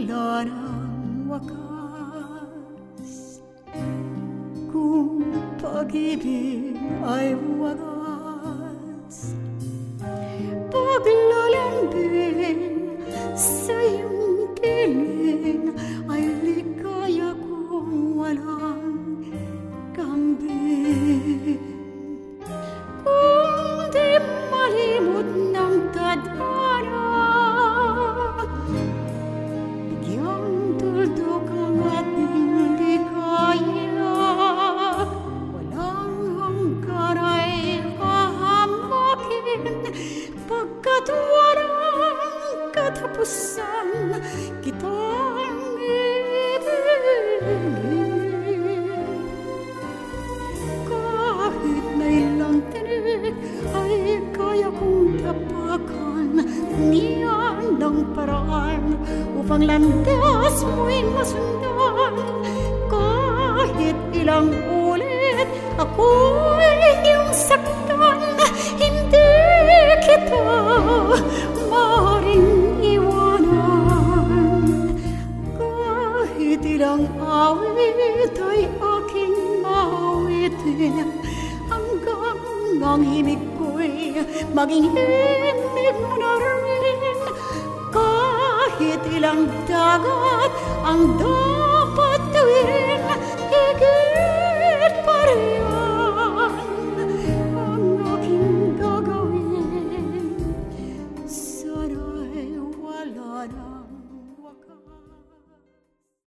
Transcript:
wala ng wakas. Kung pag-ibig ay wagas, paglalambing sa iyong piling ay ligaya kung walang kambing. Kung di malimot ng tadhana, bigyang tuldok ang ating ligaya. Walang hanggan ay hahamakin, pagkat walang katapusan kitang ibigin. Kahit na ilang tinig ay kaya kong tapakan, niyan ng paraan upang landas mo'y masundan. Kahit ilang ulit ako'y iyong saktan, hindi kita maaaring iwanan. Kahit ilang awit ay aking maawitin, hanggang ang himig ko'y maging himig mo na rin. Kahit ilang dagat ang dapat tawirin,